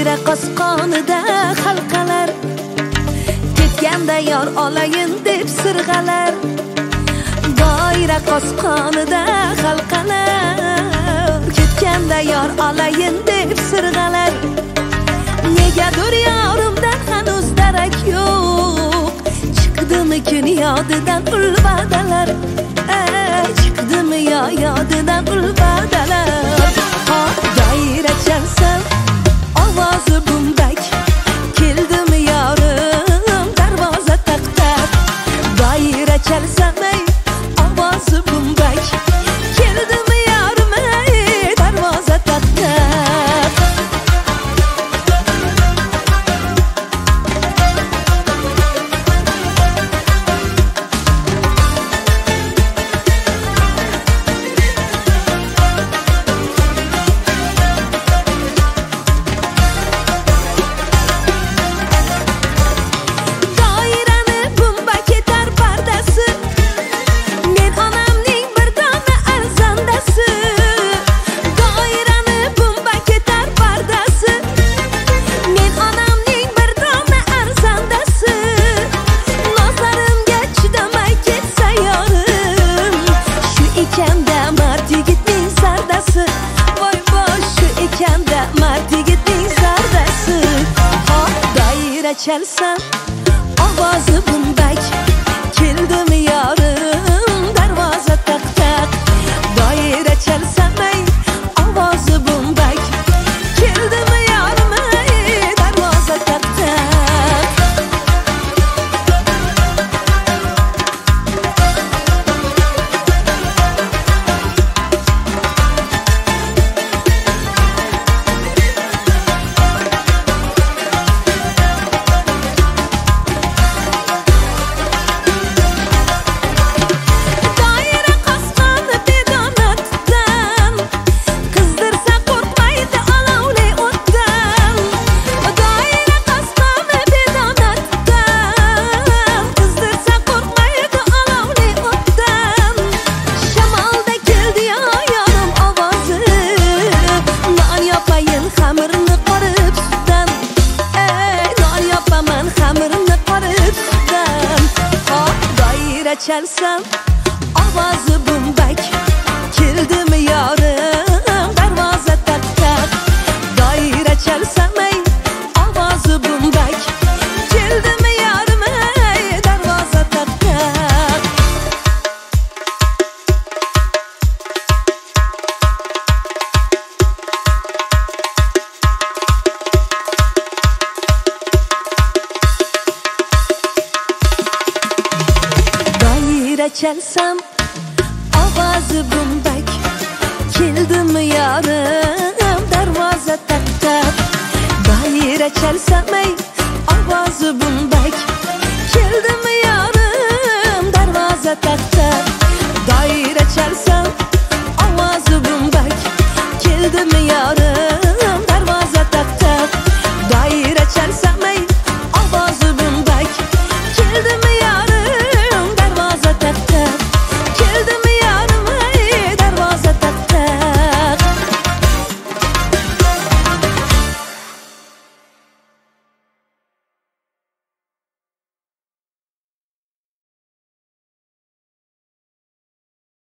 doira qosqonida halqalar, ketganda yor olayin deb sirg'alar. Doira qosqonida halqalar, ketganda yor olayin deb sirg'alar. Negadir yorimdan hanuz darak yo'q, chiqdimi kun yodidan ulvadalar, chiqdimi yodidan ulvadalar. Doira chalsam ovozi bumbak, keldimi yorim darvoza taqtab. Doira chalsam ey ovozi bumbak, keldimi yorim ey darvoza taqtab. Chalsam ovozi bumbak, keldimi yorim darvoza taqtab. Doira chalsam ey ovozi bumbak, keldimi yorim ey darvoza taqtab. Chalsam ovozi bumbak, keldimi yorim darvoza taqtab. Doira chalsam ey ovozi bumbak, keldimi yorim ey darvoza taqtab. Chalsam ovozi bumbak, keldimi yorim darvoza taqtab. Doira chalsam ey ovozi bumbak, keldimi yorim darvoza taqtab. Doira chalsam